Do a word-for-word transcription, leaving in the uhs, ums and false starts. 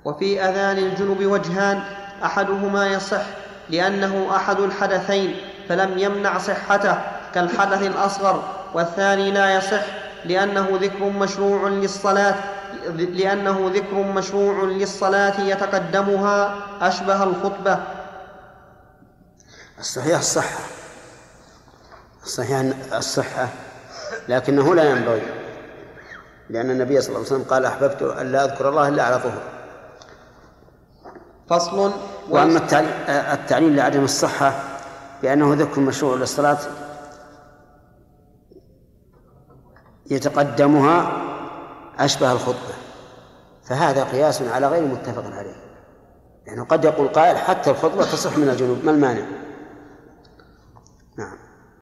وفي أذان الجنب وجهان، أحدهما يصح لأنه أحد الحدثين فلم يمنع صحته كالحدث الأصغر، والثاني لا يصح لأنه ذكر مشروع للصلاة لأنه ذكر مشروع للصلاة يتقدمها أشبه الخطبة. الصحيح الصحة الصحيح الصحة لكنه لا ينبغي، لأن النبي صلى الله عليه وسلم قال: أحببت أن لا أذكر الله إلا على طهر. فصل. وأما التعليل لعدم الصحة بأنه ذكر مشروع للصلاة يتقدمها أشبه الخطبة، فهذا قياس على غير متفق عليه، يعني قد يقول قائل: حتى الخطبة تصح من الجنوب، ما المانع؟ نعم.